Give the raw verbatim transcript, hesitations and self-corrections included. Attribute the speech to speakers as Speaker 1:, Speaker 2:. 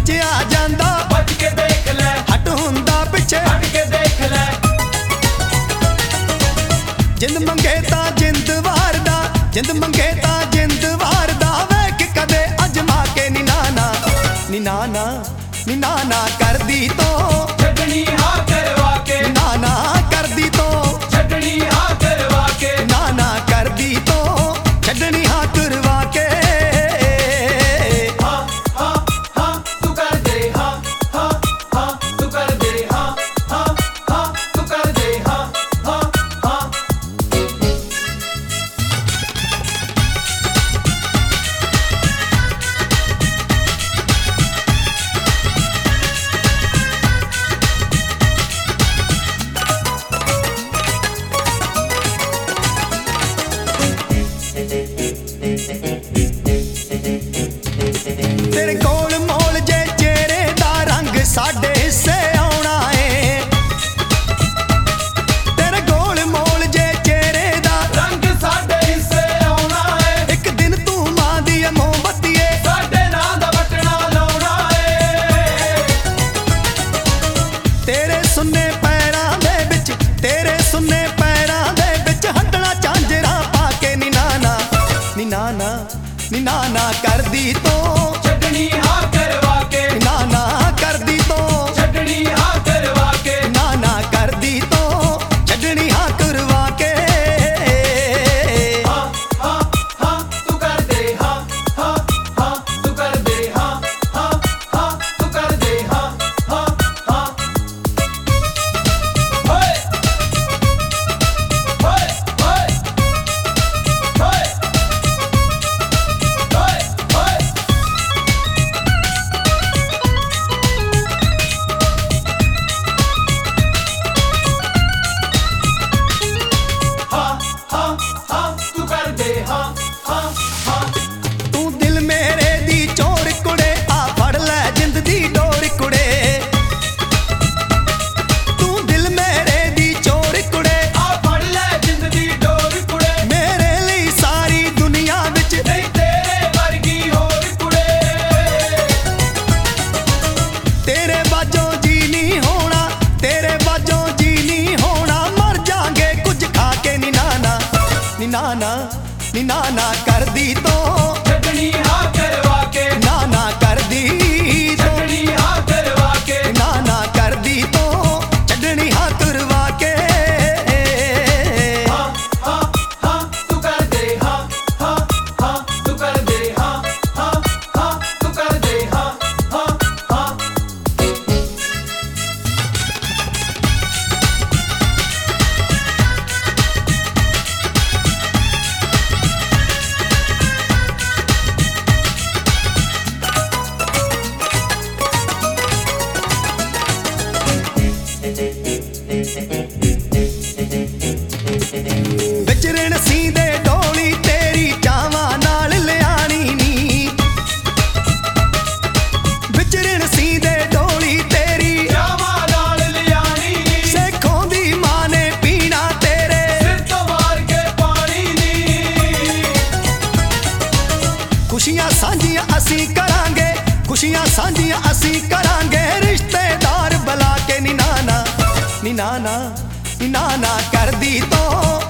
Speaker 1: बचिया जांदा
Speaker 2: बच के देख ले,
Speaker 1: हट हुंदा पिछे
Speaker 2: हट के देख ले।
Speaker 1: जिंद मंगे ता जिंद वारदा, जिंद मंगे ता जिंद वारदा, वेख कदे अजमा के नी नाना नी नाना नी नाना कर दी तो
Speaker 2: छटनी हाँ करवा के,
Speaker 1: नाना कर दी तो
Speaker 2: छटनी हाँ करवा के,
Speaker 1: नाना कर दी तो छड़नी हाँ करवा के।
Speaker 2: हाँ हाँ हाँ तू कर दे, हाँ हाँ हाँ तू कर दे, हाँ हाँ हाँ तू कर दे, हाँ हाँ हाँ।
Speaker 1: तेरे कोल मोल जे चेहरे दा रंग साडे हिस्से आउणा है, तेरे कोल मोल जे चेहरे दा
Speaker 2: रंग साडे हिस्से आउणा है,
Speaker 1: एक दिन तू मां दी मोमबत्तीए
Speaker 2: साडे नां दा बटना लाउणा है।
Speaker 1: तेरे सुन्ने पैरां दे विच, तेरे सुन्ने पैरां दे विच हटना झांजरा पाके नी नाना नी नाना नी नाना कर दी तो
Speaker 2: छटनी हाँ करवा के,
Speaker 1: नाना कर दी तो
Speaker 2: छटनी हाँ करवा के,
Speaker 1: नाना कर दी तो छड़नी हाँ करवा के।
Speaker 2: हाँ हाँ हाँ तू कर दे, हाँ हाँ हाँ तू कर दे, हाँ हाँ हाँ तू कर दे, हाँ हाँ हाँ। होए होए होए होए होए होए। हाँ हाँ हाँ तू कर दे, हाँ हाँ हाँ।
Speaker 1: तू दिल मेरे दी चोर कुड़े आ फड़ ले जिंद दी डोर कुड़े, तू दिल मेरे दी चोर कुड़े
Speaker 2: आ फड़ ले जिंद दी डोर कुड़े,
Speaker 1: मेरे लिए सारी दुनिया विच
Speaker 2: नहीं तेरे वर्गी होर कुड़े।
Speaker 1: तेरे बाजों जी नहीं होना, तेरे बाजों जी नहीं होना, मर जाएंगे कुछ खा के नी नाना नी नाना नी नाना कर दी तो
Speaker 2: छटनी हाँ करवा के,
Speaker 1: नाना कर दी तो
Speaker 2: छटनी हाँ करवा के,
Speaker 1: नाना कर दी तो छड़नी हाँ करवा के।
Speaker 2: हाँ हाँ हाँ तू कर दे, हाँ हाँ हाँ तू कर दे, हाँ हाँ हाँ तू कर दे, हाँ हाँ हाँ।
Speaker 1: विचरण सींदे डोली तेरी चावां नाल लियानी नी, विचरण सींदे डोली तेरी
Speaker 2: जावा नाल लियानी नी,
Speaker 1: सेखों दी मां ने पीना तेरे
Speaker 2: सिर तो मार के पानी नी।
Speaker 1: खुशियां सांझियां असी करांगे, खुशियां सांझियां असी करांगे, रिश्तेदार बुला के नी नाना नी नाना नी नाना कर दी तो